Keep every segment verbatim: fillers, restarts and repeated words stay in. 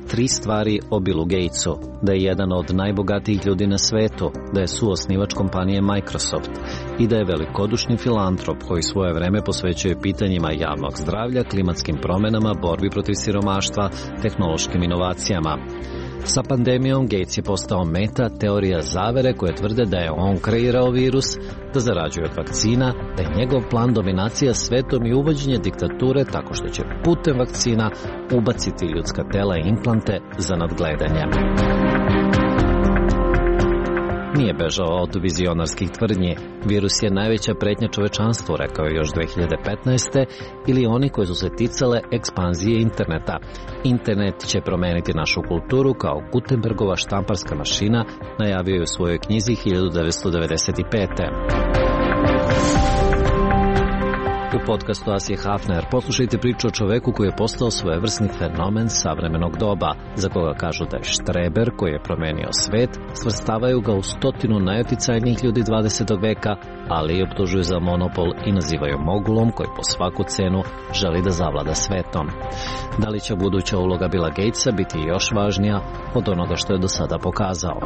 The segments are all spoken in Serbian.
tri stvari o Billu Gatesu: da je jedan od najbogatijih ljudi na svetu, da je suosnivač kompanije Microsoft i da je velikodušni filantrop koji svoje vreme posvećuje pitanjima javnog zdravlja, klimatskim promenama, borbi protiv siromaštva, tehnološkim inovacijama. Sa pandemijom Gates je postao meta teorija zavere koje tvrde da je on kreirao virus, da zarađuje od vakcina, da je njegov plan dominacija svetom i uvođenje diktature tako što će putem vakcina ubaciti ljudska tela i implante za nadgledanje. Nije bežao od vizionarskih tvrdnji. Virus je najveća pretnja čovečanstvu, rekao je još dve hiljade petnaeste. Ili oni koji su se ticale ekspanzije interneta. Internet će promeniti našu kulturu kao Gutenbergova štamparska mašina, najavio je u svojoj knjizi hiljadu devetsto devedeset pete. U podcastu Asije Hafner poslušajte priču o čoveku koji je postao svojevrsni fenomen savremenog doba, za koga kažu da je štreber koji je promenio svet, svrstavaju ga u stotinu najoticajnijih ljudi dvadesetog veka, ali i optužuju za monopol i nazivaju mogulom koji po svaku cenu želi da zavlada svetom. Da li će buduća uloga Billa Gatesa biti još važnija od onoga što je do sada pokazao?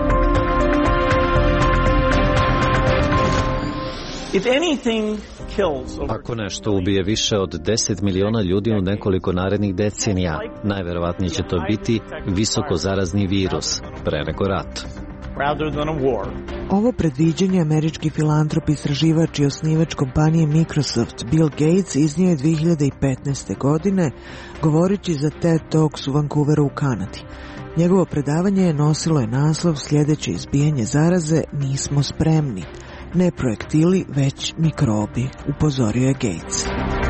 If anything kills over... Ako nešto ubije više od deset miliona ljudi u nekoliko narednih decenija, najverovatnije će to biti visoko zarazni virus, pre nego rat. Ovo predviđanje američki filantrop, istraživač i osnivač kompanije Microsoft Bill Gates iznio je dve hiljade petnaeste. godine, govoreći za TED Talks u Vancouveru u Kanadi. Njegovo predavanje nosilo je naslov sljedeće izbijanje zaraze: nismo spremni. Ne projektili, već mikrobi, upozorio je Gates.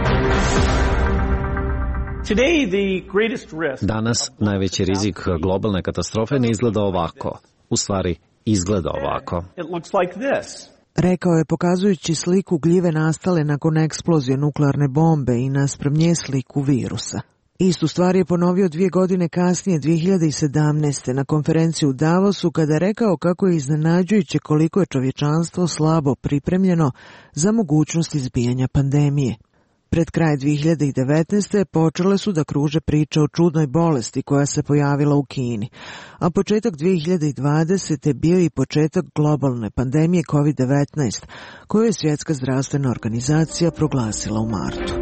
Danas najveći rizik globalne katastrofe ne izgleda ovako. U stvari, izgleda ovako. Rekao je pokazujući sliku gljive nastale nakon eksplozije nuklearne bombe i naspram nje sliku virusa. Istu stvar je ponovio dvije godine kasnije, dve hiljade sedamnaeste. na konferenciji u Davosu, kada je rekao kako je iznenađujuće koliko je čovječanstvo slabo pripremljeno za mogućnost izbijanja pandemije. Pred kraj dve hiljade devetnaeste. počele su da kruže priče o čudnoj bolesti koja se pojavila u Kini, a početak dve hiljade dvadesete. bio i početak globalne pandemije kovid devetnaest, koju je Svjetska zdravstvena organizacija proglasila u martu.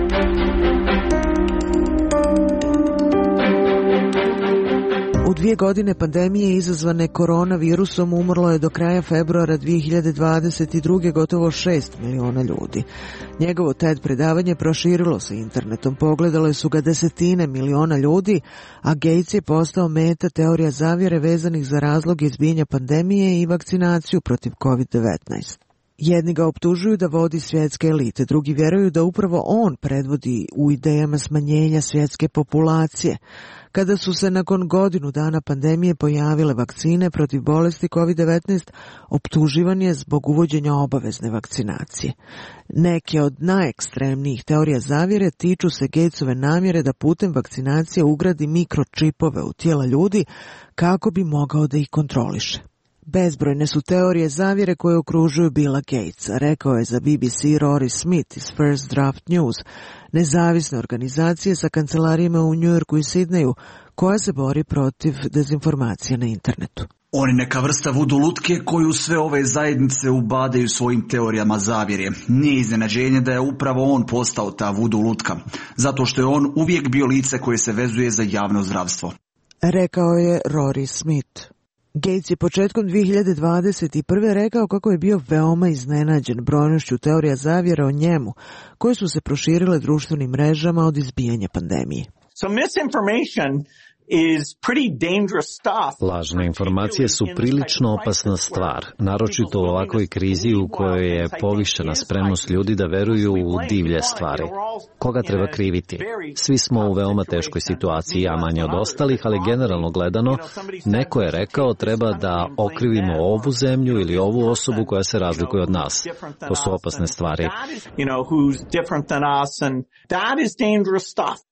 U dvije godine pandemije izazvane koronavirusom umrlo je do kraja februara dve hiljade dvadeset druge. gotovo šest miliona ljudi. Njegovo TED predavanje proširilo se internetom, pogledale su ga desetine miliona ljudi, a Gates je postao meta teorija zavjere vezanih za razloge izbijanja pandemije i vakcinaciju protiv kovid devetnaest. Jedni ga optužuju da vodi svjetske elite, drugi vjeruju da upravo on predvodi u idejama smanjenja svjetske populacije. Kada su se nakon godinu dana pandemije pojavile vakcine protiv bolesti kovid devetnaest, optuživan je zbog uvođenja obavezne vakcinacije. Neke od najekstremnijih teorija zavjere tiču se Gatesove namjere da putem vakcinacije ugradi mikročipove u tijela ljudi kako bi mogao da ih kontroliše. Bezbrojne su teorije zavjere koje okružuju Billa Gatesa, rekao je za B B C Rory Smith iz First Draft News, nezavisne organizacije sa kancelarijama u Njujorku i Sidneju, koja se bori protiv dezinformacija na internetu. On je neka vrsta vudu lutke koju sve ove zajednice ubadaju svojim teorijama zavjere. Nije iznenađenje da je upravo on postao ta vudu lutka, zato što je on uvijek bio lice koje se vezuje za javno zdravstvo, rekao je Rory Smith. Gates je početkom dve hiljade dvadeset prve. rekao kako je bio veoma iznenađen brojnošću teorija zavjera o njemu, koje su se proširile društvenim mrežama od izbijanja pandemije. So misinformation is pretty dangerous stuff. Lažne informacije su prilično opasna stvar, naročito u ovakvoj krizi u kojoj je povišena spremnost ljudi da veruju u divlje stvari. Koga treba kriviti? Svi smo u veoma teškoj situaciji, a manje od ostalih, ali generalno gledano, neko je rekao treba da okrivimo ovu zemlju ili ovu osobu koja se razlikuje od nas. To su opasne stvari.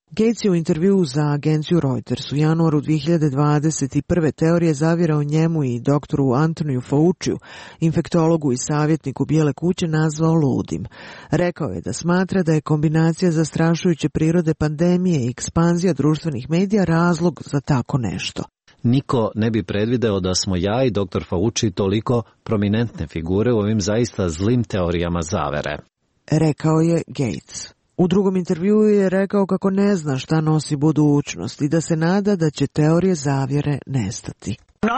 Gates je u intervjuu za agenciju Reuters u januaru dvije hiljade dvadeset prve teorije zavjera o njemu i doktoru Antoniju Fauciju, infektologu i savjetniku Bijele kuće, nazvao ludim. Rekao je da smatra da je kombinacija zastrašujuće prirode pandemije i ekspanzija društvenih medija razlog za tako nešto. Niko ne bi predvideo da smo ja i doktor Fauci toliko prominentne figure u ovim zaista zlim teorijama zavere, rekao je Gates. U drugom intervjuu je rekao kako ne zna šta nosi budućnost i da se nada da će teorije zavjere nestati.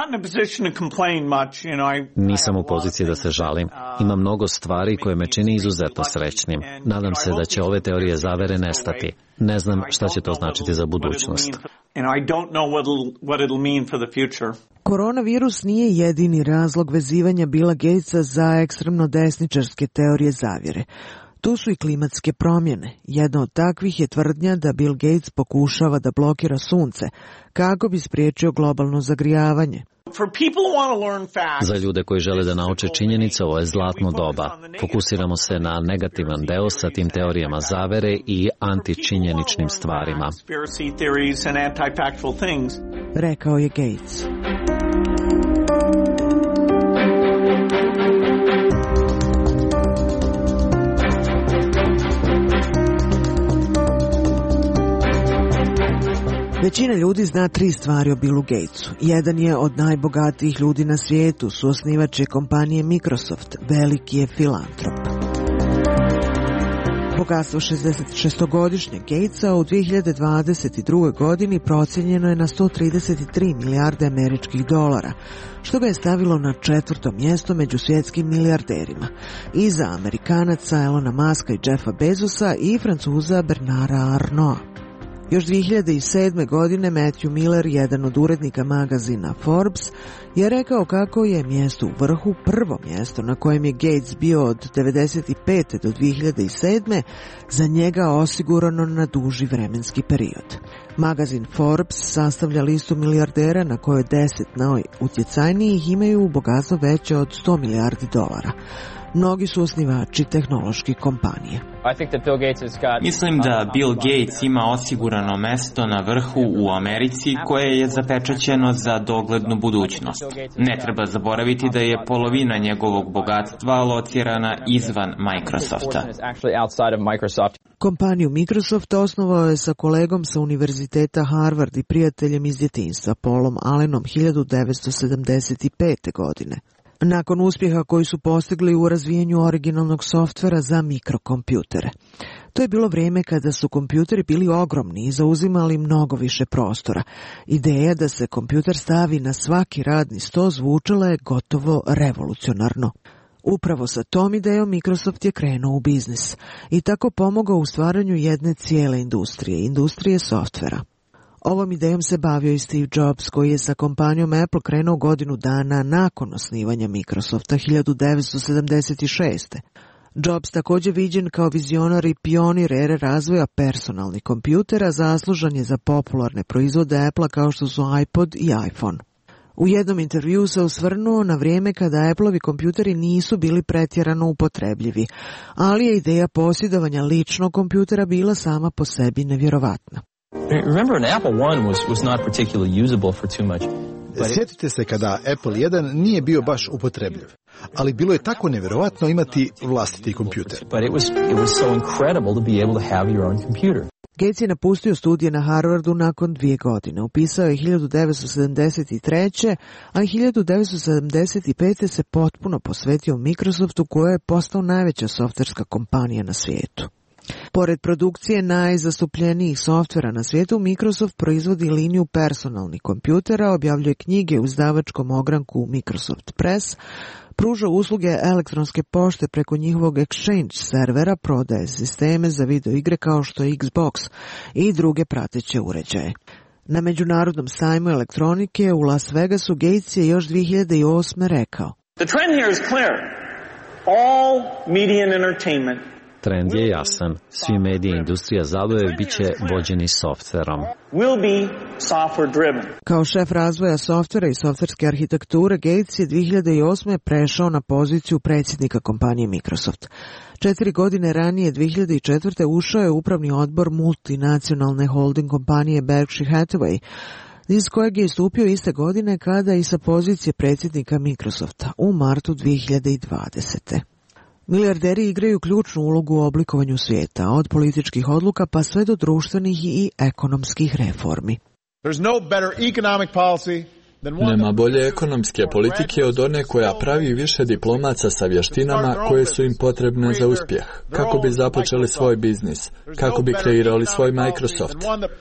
Nisam u poziciji da se žalim. Ima mnogo stvari koje me čini izuzetno srećnim. Nadam se da će ove teorije zavere nestati. Ne znam šta će to značiti za budućnost. Koronavirus nije jedini razlog vezivanja Billa Gatesa za ekstremno desničarske teorije zavjere. Tu su i klimatske promjene. Jedna od takvih je tvrdnja da Bill Gates pokušava da blokira sunce kako bi spriječio globalno zagrijavanje. Za ljude koji žele da nauče činjenice, ovo je zlatno doba. Fokusiramo se na negativan deo sa tim teorijama zavere i antičinjeničnim stvarima, rekao je Gates. Većina ljudi zna tri stvari o Billu Gatesu. Jedan je od najbogatijih ljudi na svijetu, suosnivač je kompanije Microsoft, veliki je filantrop. Bogatstvo šezdesetšestogodišnjeg Gatesa u dvije hiljade dvadeset druge. godini procijenjeno je na sto trideset tri milijarde američkih dolara, što ga je stavilo na četvrto mjesto među svjetskim milijarderima, iza Amerikanaca Elona Muska i Jeffa Bezosa i Francuza Bernarda Arnaulta. Još dvije hiljade sedme. godine Matthew Miller, jedan od urednika magazina Forbes, je rekao kako je mjesto u vrhu, prvo mjesto na kojem je Gates bio od devedeset pete. do dvije hiljade sedme. za njega osigurano na duži vremenski period. Magazin Forbes sastavlja listu milijardera na kojoj deset najutjecajnijih imaju bogatstvo veće od sto milijardi dolara. Mnogi su osnivači tehnoloških kompanija. Mislim da Bill Gates ima osigurano mesto na vrhu u Americi koje je zapečaćeno za doglednu budućnost. Ne treba zaboraviti da je polovina njegovog bogatstva locirana izvan Microsofta. Kompaniju Microsoft osnovao je sa kolegom sa univerziteta Harvard i prijateljem iz djetinjstva Paulom Allenom hiljadu devetsto sedamdeset pete. godine. Nakon uspjeha koji su postigli u razvijanju originalnog softvera za mikrokompjutere. To je bilo vrijeme kada su kompjuteri bili ogromni i zauzimali mnogo više prostora. Ideja da se kompjuter stavi na svaki radni sto zvučala je gotovo revolucionarno. Upravo sa tom idejom Microsoft je krenuo u biznis i tako pomogao u stvaranju jedne cijele industrije, industrije softvera. Ovom idejom se bavio i Steve Jobs, koji je sa kompanijom Apple krenuo godinu dana nakon osnivanja Microsofta hiljadu devetsto sedamdeset šeste. Jobs, također viđen kao vizionar i pionir ere razvoja personalnih kompjutera, zaslužan je za popularne proizvode Apple kao što su iPod i iPhone. U jednom intervjuu se osvrnuo na vrijeme kada Appleovi kompjuteri nisu bili pretjerano upotrebljivi, ali je ideja posjedovanja ličnog kompjutera bila sama po sebi nevjerovatna. Remember, an Apple one was was not particularly usable for too much. Sjetite se kada Apple jedan nije bio baš upotrebljiv, ali bilo je tako nevjerovatno imati vlastiti kompjuter. But it was it was so incredible to be able to have your own computer. Gates je napustio studije na Harvardu nakon dvije godine. Upisao je hiljadu devetsto sedamdeset treće. a hiljadu devetsto sedamdeset pete. se potpuno posvetio Microsoftu, koja je postao najveća softverska kompanija na svijetu. Pored produkcije najzastupljenijih softvera na svijetu, Microsoft proizvodi liniju personalnih kompjutera, objavljuje knjige u izdavačkom ogranku Microsoft Press, pruža usluge elektronske pošte preko njihovog Exchange servera, prodaje sisteme za video igre kao što je Xbox i druge prateće uređaje. Na međunarodnom sajmu elektronike u Las Vegasu Gates je još dvije hiljade osme. rekao: The trend here is clear. All media and entertainment Trend je jasan. Svi mediji i industrija zabave bit će vođeni softverom. Kao šef razvoja softvera i softverske arhitekture, Gates je dvije hiljade osme. prešao na poziciju predsjednika kompanije Microsoft. Četiri godine ranije, dvije hiljade četvrte. ušao je u upravni odbor multinacionalne holding kompanije Berkshire Hathaway, iz kojeg je istupio iste godine kada i sa pozicije predsjednika Microsofta u martu dvije hiljade dvadesete. Milijarderi igraju ključnu ulogu u oblikovanju svijeta, od političkih odluka pa sve do društvenih i ekonomskih reformi. Nema bolje ekonomske politike od one koja pravi više diplomaca sa vještinama koje su im potrebne za uspjeh, kako bi započeli svoj biznis, kako bi kreirali svoj Microsoft.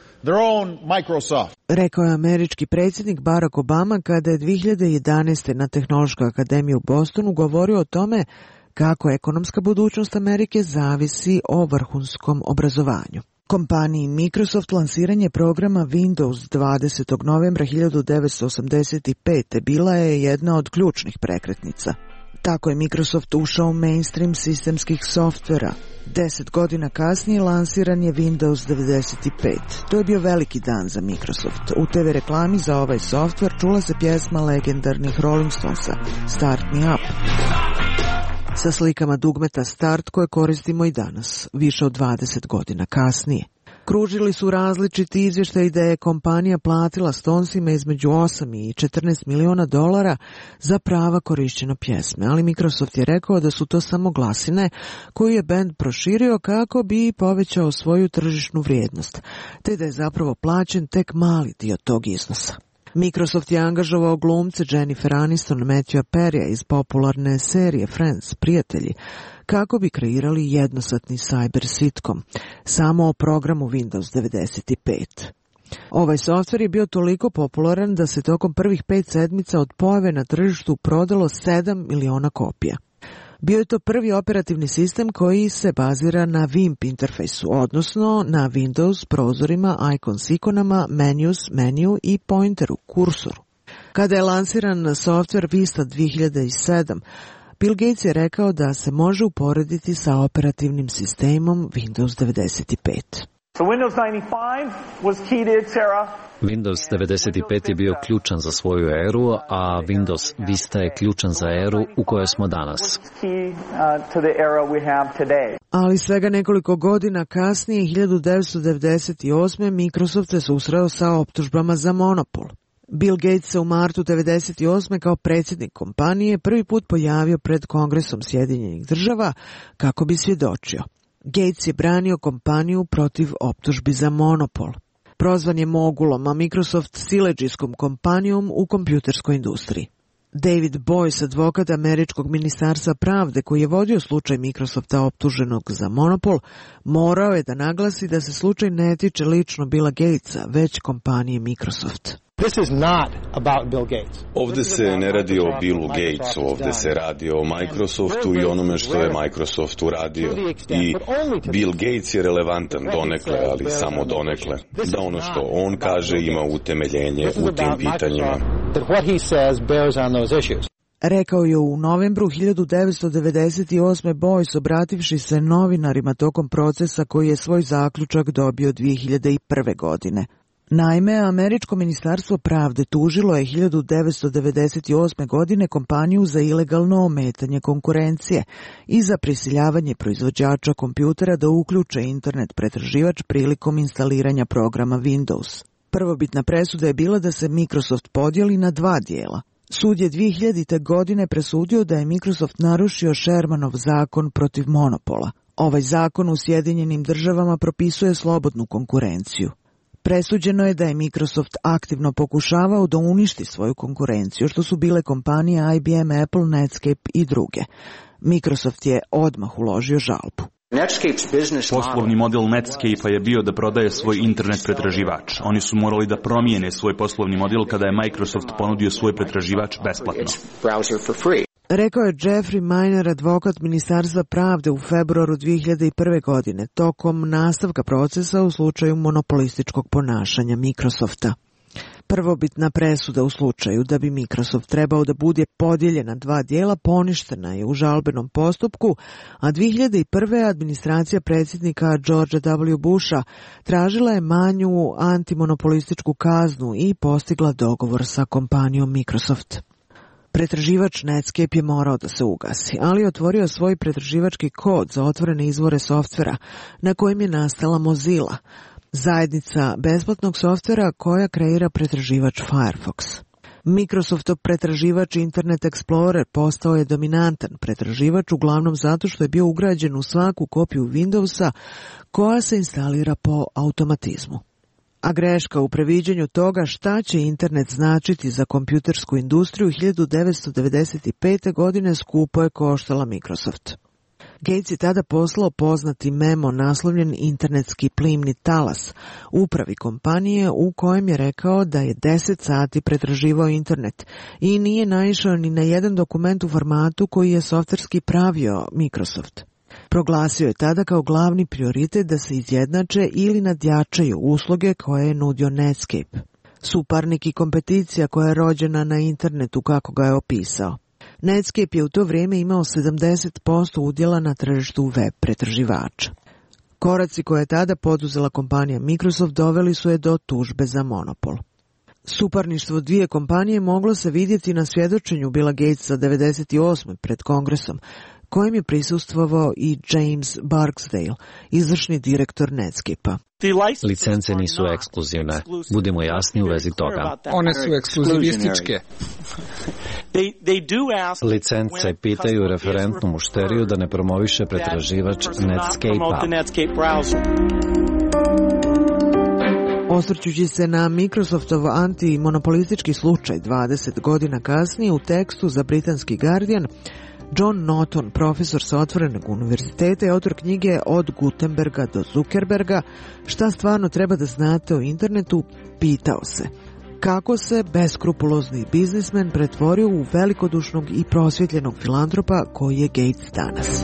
Rekao je američki predsjednik Barack Obama kada je dvije hiljade jedanaeste. na Tehnološkoj akademiji u Bostonu govorio o tome kako ekonomska budućnost Amerike zavisi o vrhunskom obrazovanju. Kompaniji Microsoft lansiranje programa Windows dvadesetog novembra hiljadu devetsto osamdeset pete. bila je jedna od ključnih prekretnica. Tako je Microsoft ušao u mainstream sistemskih softvera. Deset godina kasnije lansiran je Windows devedeset pet. To je bio veliki dan za Microsoft. U te ve reklami za ovaj softver čula se pjesma legendarnih Rolling Stonesa Start Me Up, sa slikama dugmeta Start koje koristimo i danas, više od dvadeset godina kasnije. Kružili su različiti izvještaji da je kompanija platila Stonesima između osam i četrnaest miliona dolara za prava korišćenja pjesme, ali Microsoft je rekao da su to samo glasine koju je bend proširio kako bi povećao svoju tržišnu vrijednost, te da je zapravo plaćen tek mali dio tog iznosa. Microsoft je angažovao glumce Jennifer Aniston, Matthewa Perrya iz popularne serije Friends, Prijatelji, kako bi kreirali jednosatni cyber sitcom, samo o programu Windows devedeset pet. Ovaj softver je bio toliko popularan da se tokom prvih pet sedmica od pojave na tržištu prodalo sedam miliona kopija. Bio je to prvi operativni sistem koji se bazira na V I M P interfejsu, odnosno na Windows prozorima, icons ikonama, menus, menu i pointeru, kursoru. Kada je lansiran softver Vista dvije hiljade sedme. Bill Gates je rekao da se može uporediti sa operativnim sistemom Windows devedeset pet. So Windows ninety-five was key to its era. Windows devedeset pet je bio ključan za svoju eru, a Windows Vista je ključan za eru u kojoj smo danas. Ali svega nekoliko godina kasnije, hiljadu devetsto devedeset osme. Microsoft se susreo sa optužbama za monopol. Bill Gates se u martu devedeset osme. kao predsjednik kompanije prvi put pojavio pred Kongresom Sjedinjenih država kako bi svjedočio. Gates je branio kompaniju protiv optužbi za monopol. Prozvan je mogulom, a Microsoft siledžijskom kompanijom u kompjuterskoj industriji. David Boyce, advokat Američkog ministarstva pravde koji je vodio slučaj Microsofta optuženog za monopol, morao je da naglasi da se slučaj ne tiče lično Billa Gatesa, već kompanije Microsoft. This is not about Bill Gates. Ovdje se ne radi o Billu Gatesu, ovdje se radi o Microsoftu i onome što je Microsoft uradio. I Bill Gates je relevantan donekle, ali samo donekle. Da ono što on kaže ima utemeljenje u tim pitanjima. Rekao je u novembru hiljadu devetsto devedeset osme. Boyce, obrativši se novinarima tokom procesa koji je svoj zaključak dobio dvije hiljade prve. godine. Naime, Američko ministarstvo pravde tužilo je hiljadu devetsto devedeset osme. godine kompaniju za ilegalno ometanje konkurencije i za prisiljavanje proizvođača kompjutera da uključe internet pretraživač prilikom instaliranja programa Windows. Prvobitna presuda je bila da se Microsoft podijeli na dva dijela. Sud je dvije hiljadite. godine presudio da je Microsoft narušio Shermanov zakon protiv monopola. Ovaj zakon u Sjedinjenim državama propisuje slobodnu konkurenciju. Presuđeno je da je Microsoft aktivno pokušavao da uništi svoju konkurenciju, što su bile kompanije I B M, Apple, Netscape i druge. Microsoft je odmah uložio žalbu. Poslovni model Netscape-a je bio da prodaje svoj internet pretraživač. Oni su morali da promijene svoj poslovni model kada je Microsoft ponudio svoj pretraživač besplatno. Rekao je Jeffrey Miner, advokat Ministarstva pravde u februaru dvije hiljade prve. godine, tokom nastavka procesa u slučaju monopolističkog ponašanja Microsofta. Prvobitna presuda u slučaju da bi Microsoft trebao da bude podijeljen na dva dijela poništena je u žalbenom postupku, a dvije hiljade prve. administracija predsjednika Georgea W. Busha tražila je manju antimonopolističku kaznu i postigla dogovor sa kompanijom Microsoft. Pretraživač Netscape je morao da se ugasi, ali je otvorio svoj pretraživački kod za otvorene izvore softvera na kojem je nastala Mozilla, zajednica besplatnog softvera koja kreira pretraživač Firefox. Microsoftov pretraživač Internet Explorer postao je dominantan pretraživač uglavnom zato što je bio ugrađen u svaku kopiju Windowsa koja se instalira po automatizmu. A greška u previđanju toga šta će internet značiti za kompjutersku industriju hiljadu devetsto devedeset pete. godine skupo je koštala Microsoft. Gates je tada poslao poznati memo naslovljen Internetski plimni talas upravi kompanije u kojem je rekao da je deset sati pretraživao internet i nije naišao ni na jedan dokument u formatu koji je softverski pravio Microsoft. Proglasio je tada kao glavni prioritet da se izjednače ili nadjačaju usluge koje je nudio Netscape. Suparnik i kompeticija koja je rođena na internetu kako ga je opisao. Netscape je u to vrijeme imao sedamdeset posto udjela na tržištu web pretraživača. Koraci koje je tada poduzela kompanija Microsoft doveli su je do tužbe za monopol. Suparništvo dvije kompanije moglo se vidjeti na svjedočenju Billa Gatesa devedeset osme. pred Kongresom, kojem je prisustvovao i James Barksdale, izvršni direktor Netscape-a. Licence nisu ekskluzivne. Budimo jasni u vezi toga. One su ekskluzivističke. Licence pitaju referentnu mušteriju da ne promoviše pretraživač Netscape-a. Osvrćući se na Microsoftov antimonopolistički slučaj dvadeset godina kasnije u tekstu za britanski Guardian, John Norton, profesor sa otvorenog univerziteta i autor knjige Od Gutenberga do Zuckerberga, šta stvarno treba da znate o internetu, pitao se kako se beskrupulozni biznismen pretvorio u velikodušnog i prosvjetljenog filantropa koji je Gates danas.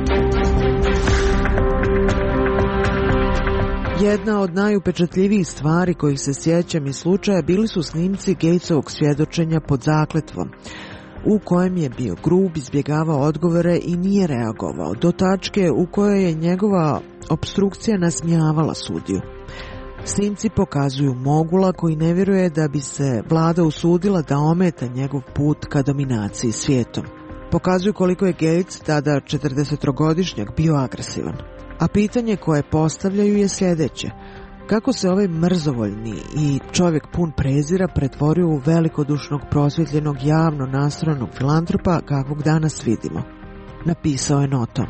Jedna od najupečatljivijih stvari kojih se sjećam iz slučaja bili su snimci Gatesovog svjedočenja pod zakletvom, u kojem je bio grub, izbjegavao odgovore i nije reagovao, do tačke u kojoj je njegova opstrukcija nasmijavala sudiju. Snimci pokazuju mogula koji ne vjeruje da bi se vlada usudila da ometa njegov put ka dominaciji svijetom. Pokazuju koliko je Gates, tada četrdesetogodišnjak, bio agresivan. A pitanje koje postavljaju je sljedeće: kako se ovaj mrzovoljni i čovjek pun prezira pretvorio u velikodušnog, prosvjetljenog, javno nastrojenog filantropa kakvog danas vidimo? Napisao je Norton.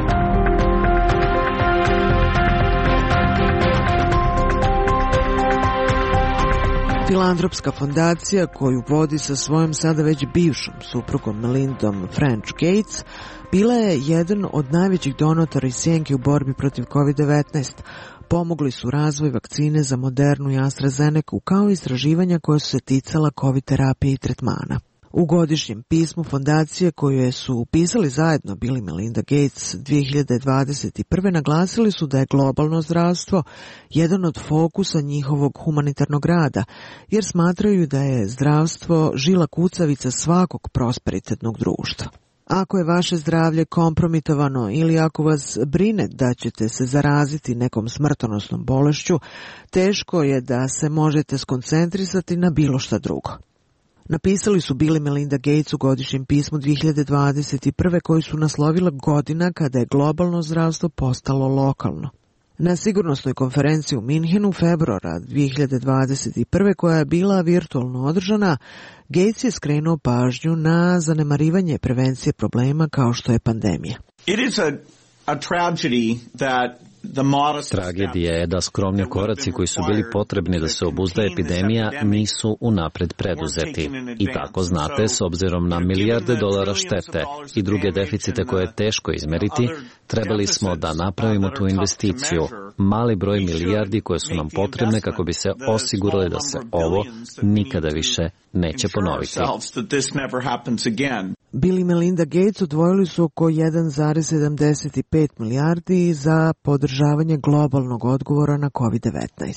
Filantropska fondacija koju vodi sa svojom sada već bivšom suprugom Melindom French Gates bila je jedan od najvećih donatora i sjenki u borbi protiv kovid devetnaest. Pomogli su razvoj vakcine za Modernu i AstraZeneca kao i istraživanja koje su se ticala COVID terapije i tretmana. U godišnjem pismu fondacije koje su pisali zajedno Bill i Melinda Gates dvije hiljade dvadeset prve. naglasili su da je globalno zdravstvo jedan od fokusa njihovog humanitarnog rada, jer smatraju da je zdravstvo žila kucavica svakog prosperitetnog društva. Ako je vaše zdravlje kompromitovano ili ako vas brine da ćete se zaraziti nekom smrtonosnom bolešću, teško je da se možete skoncentrisati na bilo šta drugo. Napisali su Bill i Melinda Gates u godišnjem pismu dvije hiljade dvadeset prve. koji su naslovila godina kada je globalno zdravstvo postalo lokalno. Na sigurnosnoj konferenciji u Minhenu februara dvije hiljade dvadeset prve. koja je bila virtualno održana, Gates je skrenuo pažnju na zanemarivanje prevencije problema kao što je pandemija. It is a, a tragedy that Tragedija je da skromni koraci koji su bili potrebni da se obuzda epidemija nisu unapred preduzeti. I tako znate, s obzirom na milijarde dolara štete i druge deficite koje je teško izmeriti, trebali smo da napravimo tu investiciju, mali broj milijardi koje su nam potrebne kako bi se osigurali da se ovo nikada više neće ponoviti. Bill i Melinda Gates odvojili su oko jedan zarez sedamdeset pet milijardi za podržavanje globalnog odgovora na kovid devetnaest.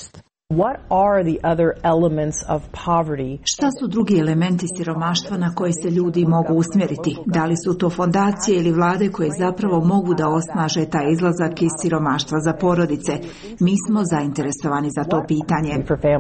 What are the other elements of poverty? Šta su drugi elementi siromaštva na koje se ljudi mogu usmjeriti? Da li su to fondacije ili vlade koje zapravo mogu da osnaže taj izlazak iz siromaštva za porodice? Mi smo zainteresovani za to pitanje.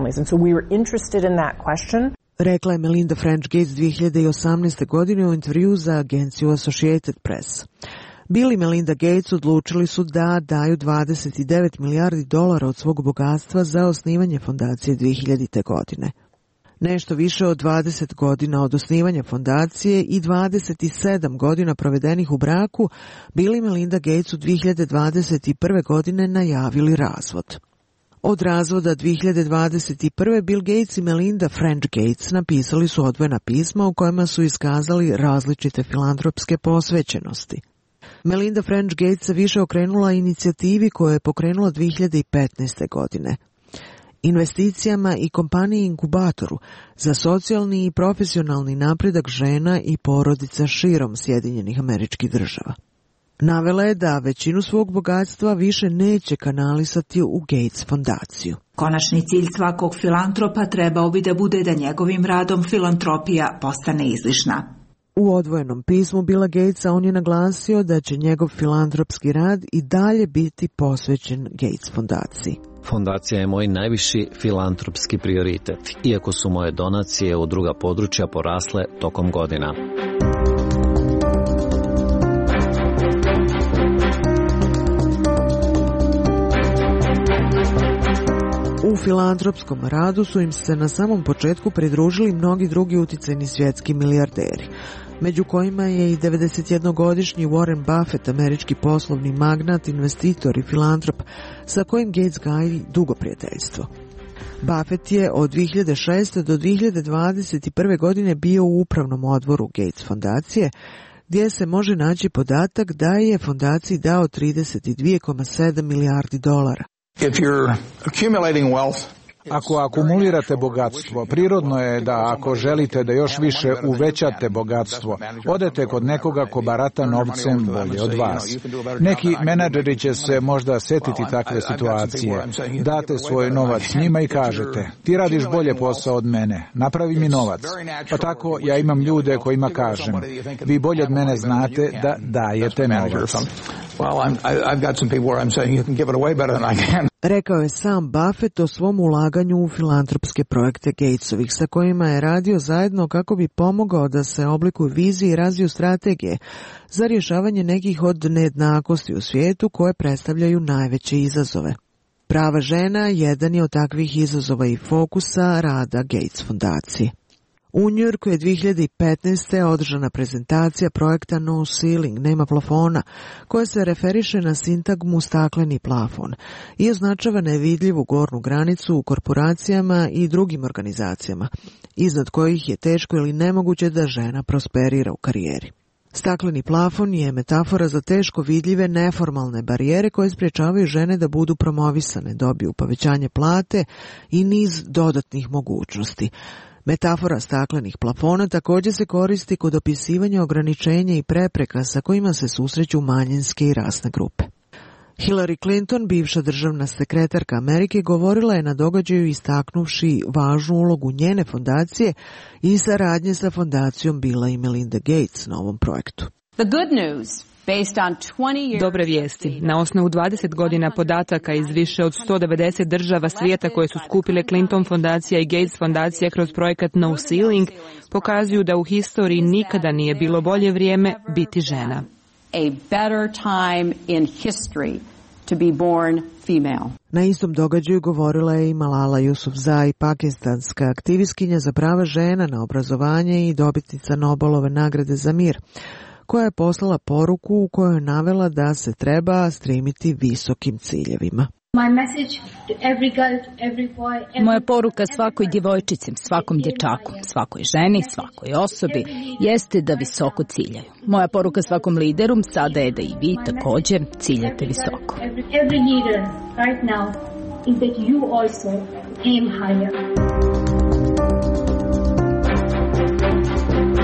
Rekla je Melinda French Gates dvije hiljade osamnaeste. godine u intervju za agenciju Associated Press. Bill i Melinda Gates odlučili su da daju dvadeset devet milijardi dolara od svog bogatstva za osnivanje fondacije dvije hiljadite. godine. Nešto više od dvadeset godina od osnivanja fondacije i dvadeset sedam godina provedenih u braku, Bill i Melinda Gates u dvije hiljade dvadeset prve. godine najavili razvod. Od razvoda dvije hiljade dvadeset prve. Bill Gates i Melinda French Gates napisali su odvojena pisma u kojima su iskazali različite filantropske posvećenosti. Melinda French Gates se više okrenula inicijativi koju je pokrenula dvije hiljade petnaeste. godine. Investicijama i kompaniji inkubatoru za socijalni i profesionalni napredak žena i porodica širom Sjedinjenih Američkih Država. Navela je da većinu svog bogatstva više neće kanalisati u Gates fondaciju. Konačni cilj svakog filantropa trebao bi da bude da njegovim radom filantropija postane izlišna. U odvojenom pismu Billa Gatesa on je naglasio da će njegov filantropski rad i dalje biti posvećen Gates fondaciji. Fondacija je moj najviši filantropski prioritet, iako su moje donacije u druga područja porasle tokom godina. U filantropskom radu su im se na samom početku pridružili mnogi drugi uticajni svjetski milijarderi, među kojima je i devedesetjednogodišnji Warren Buffett, američki poslovni magnat, investitor i filantrop, sa kojim Gates gaji dugo prijateljstvo. Buffett je od dvije hiljade šeste. do dvije hiljade dvadeset prve. godine bio u upravnom odboru Gates fondacije, gdje se može naći podatak da je fondaciji dao trideset dvije zarez sedam milijardi dolara. If you're accumulating wealth, ako akumulirate bogatstvo, prirodno je da ako želite da još više uvećate bogatstvo, odete kod nekoga ko barata novcem bolje od vas. Neki menadžeri će se možda setiti takve situacije. Date svoj novac njima i kažete, ti radiš bolje posao od mene, napravi mi novac. Pa tako ja imam ljude kojima kažem, vi bolje od mene znate da dajete novac. Rekao je sam Buffett o svom ulaganju u filantropske projekte Gatesovih, sa kojima je radio zajedno kako bi pomogao da se oblikuju vizije i razviju strategije za rješavanje nekih od nejednakosti u svijetu koje predstavljaju najveće izazove. Prava žena jedan je od takvih izazova i fokusa rada Gates fondacije. U Njujorku je dvije hiljade petnaeste. održana prezentacija projekta No Ceiling, nema plafona, koja se referiše na sintagmu stakleni plafon i označava nevidljivu gornju granicu u korporacijama i drugim organizacijama, iznad kojih je teško ili nemoguće da žena prosperira u karijeri. Stakleni plafon je metafora za teško vidljive neformalne barijere koje sprječavaju žene da budu promovisane, dobiju povećanje plate i niz dodatnih mogućnosti. Metafora staklenih plafona također se koristi kod opisivanja ograničenja i prepreka sa kojima se susreću manjinske i rasne grupe. Hillary Clinton, bivša državna sekretarka Amerike, govorila je na događaju istaknuvši važnu ulogu njene fondacije i saradnje sa fondacijom Billa i Melinda Gates na ovom projektu. The good news. Dobre vijesti. Na osnovu dvadeset godina podataka iz više od sto devedeset država svijeta koje su skupile Clinton fondacija i Gates fondacija kroz projekat No Ceiling pokazuju da u historiji nikada nije bilo bolje vrijeme biti žena. A better time in history to be born female. Na istom događaju govorila je i Malala Yousafzai, pakistanska aktivistkinja za prava žena, na obrazovanje i dobitnica Nobelove nagrade za mir, koja je poslala poruku u kojoj je navela da se treba stremiti visokim ciljevima. Moja poruka svakoj djevojčici, svakom dječaku, svakoj ženi, svakoj osobi jeste da visoko ciljaju. Moja poruka svakom lideru sada je da i vi također ciljate visoko.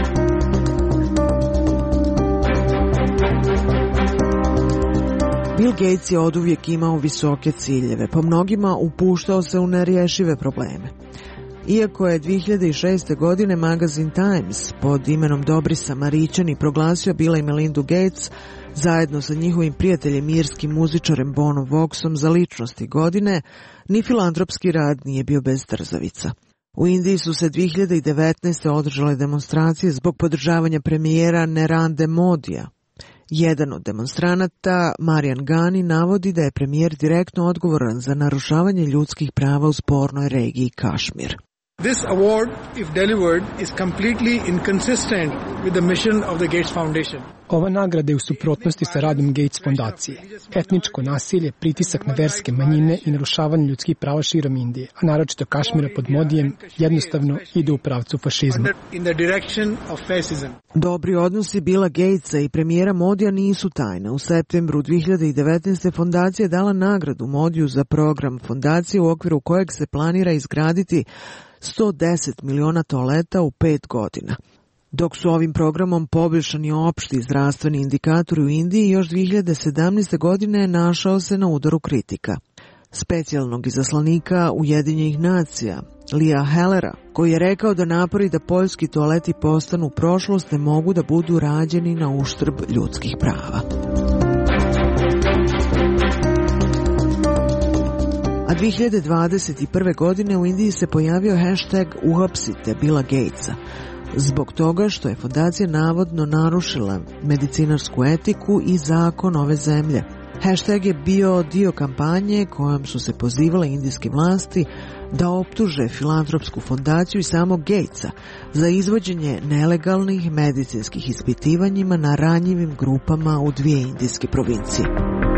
Bill Gates je oduvijek imao visoke ciljeve, po mnogima upuštao se u nerješive probleme. Iako je dvije hiljade šeste. godine magazin Times pod imenom Dobri Samarićani proglasio Billa i Melindu Gates zajedno sa njihovim prijateljem irskim muzičarem Bonom Voxom za ličnosti godine, ni filantropski rad nije bio bez trzavica. U Indiji su se dvije hiljade devetnaeste. održale demonstracije zbog podržavanja premijera Narendra Modija. Jedan od demonstranata, Marian Gani, navodi da je premijer direktno odgovoran za narušavanje ljudskih prava u spornoj regiji Kašmir. This award, if delivered, is completely inconsistent with the mission of the Gates Foundation. Ova nagrada je u suprotnosti sa radom Gates fondacije. Etničko nasilje, pritisak na verske manjine i narušavanje ljudskih prava širom Indije, a naročito Kašmira pod Modijem, jednostavno ide u pravcu fašizma. In the direction of fascism. Dobri odnosi Billa Gatesa i premijera Modija nisu tajna. U septembru dvije hiljade devetnaeste. fondacija je dala nagradu Modiju za program fondacije u okviru kojeg se planira izgraditi sto deset miliona toaleta u pet godina. Dok su ovim programom poboljšani opšti zdravstveni indikatori u Indiji, još dvije hiljade sedamnaeste. godine našao se na udaru kritika. Specijalnog izaslanika Ujedinjenih nacija, Lia Hellera, koji je rekao da napori da poljski toaleti postanu prošlost ne mogu da budu rađeni na uštrb ljudskih prava. A dvije hiljade dvadeset prve. godine u Indiji se pojavio hashtag uhapsite Billa Gatesa, zbog toga što je fondacija navodno narušila medicinarsku etiku i zakon ove zemlje. Hashtag je bio dio kampanje kojom su se pozivale indijske vlasti da optuže filantropsku fondaciju i samog Gatesa za izvođenje nelegalnih medicinskih ispitivanjima na ranjivim grupama u dvije indijske provincije.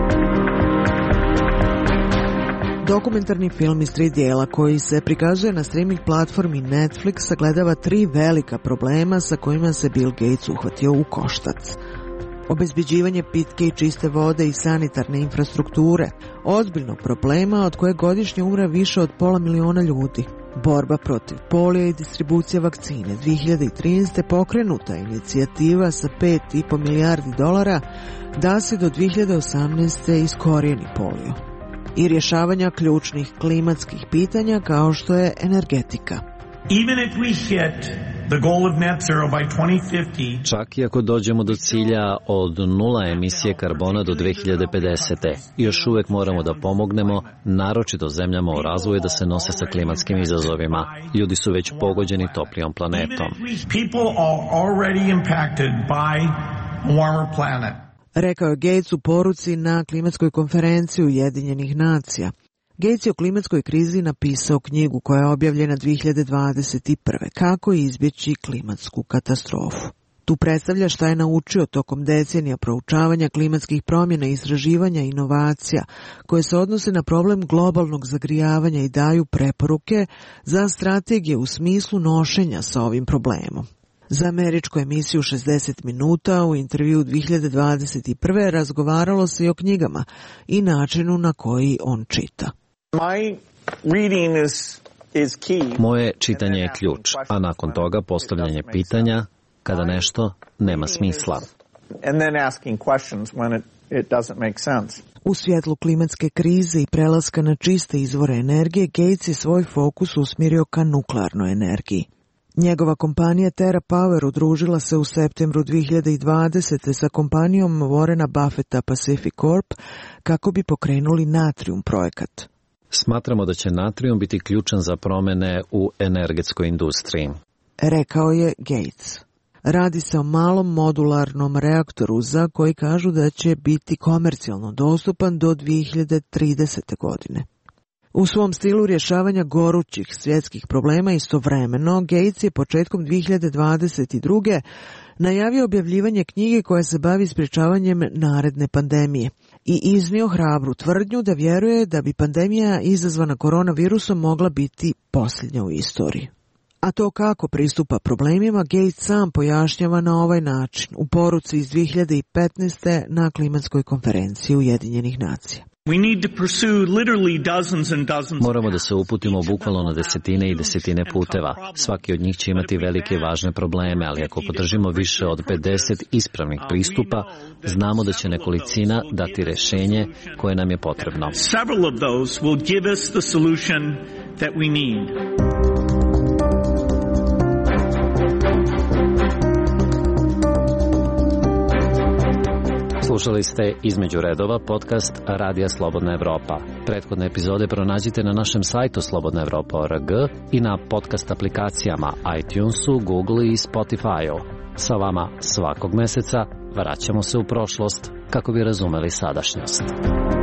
Dokumentarni film iz tri dijela koji se prikazuje na streaming platformi Netflix sagledava tri velika problema sa kojima se Bill Gates uhvatio u koštac. Obezbeđivanje pitke i čiste vode i sanitarne infrastrukture, ozbiljnog problema od koje godišnje umre više od pola miliona ljudi. Borba protiv polija i distribucija vakcine. dvije hiljade trinaeste. pokrenuta inicijativa sa pet i po milijardi dolara da se do dvije hiljade osamnaeste. iskorijeni polio. I rješavanja ključnih klimatskih pitanja kao što je energetika. Even if we hit the goal of net zero by twenty fifty, čak i ako dođemo do cilja od nula emisije karbona do dvije hiljade pedesete. još uvijek moramo da pomognemo, naročito zemljama u razvoju, da se nose sa klimatskim izazovima. Ljudi su već pogođeni toplijom planetom. People are already impacted by a warmer planet. Rekao je Gates u poruci na klimatskoj konferenciji Ujedinjenih nacija. Gates je o klimatskoj krizi napisao knjigu koja je objavljena dvije hiljade dvadeset prve. Kako izbjeći klimatsku katastrofu. Tu predstavlja šta je naučio tokom decenija proučavanja klimatskih promjena, istraživanja i inovacija koje se odnose na problem globalnog zagrijavanja i daju preporuke za strategije u smislu nošenja sa ovim problemom. Za američku emisiju šezdeset minuta u intervju dvije hiljade dvadeset prve. razgovaralo se i o knjigama i načinu na koji on čita. Moje čitanje je ključ, a nakon toga postavljanje pitanja kada nešto nema smisla. U svjetlu klimatske krize i prelaska na čiste izvore energije, Gates je svoj fokus usmjerio ka nuklearnoj energiji. Njegova kompanija TerraPower udružila se u septembru dvije hiljade dvadesete. sa kompanijom Warrena Buffetta Pacific Corp kako bi pokrenuli Natrium projekat. Smatramo da će natrijum biti ključan za promjene u energetskoj industriji, rekao je Gates. Radi se o malom modularnom reaktoru za koji kažu da će biti komercijalno dostupan do dvije hiljade tridesete. godine. U svom stilu rješavanja gorućih svjetskih problema istovremeno, Gates je početkom dvije hiljade dvadeset druge. najavio objavljivanje knjige koja se bavi sprječavanjem naredne pandemije i iznio hrabru tvrdnju da vjeruje da bi pandemija izazvana koronavirusom mogla biti posljednja u istoriji. A to kako pristupa problemima, Gates sam pojašnjava na ovaj način u poruci iz dvije hiljade petnaeste. na klimatskoj konferenciji Ujedinjenih nacija. Moramo da se uputimo bukvalno na desetine i desetine puteva. Svaki od njih će imati velike i važne probleme, ali ako podržimo više od pedeset ispravnih pristupa, znamo da će nekolicina dati rešenje koje nam je potrebno. Slušali ste Između redova, podcast Radija Slobodna Evropa. Prethodne epizode pronađite na našem sajtu slobodna evropa tačka org i na podcast aplikacijama iTunesu, Google i Spotify-u. Sa vama svakog meseca vraćamo se u prošlost kako bi razumeli sadašnjost.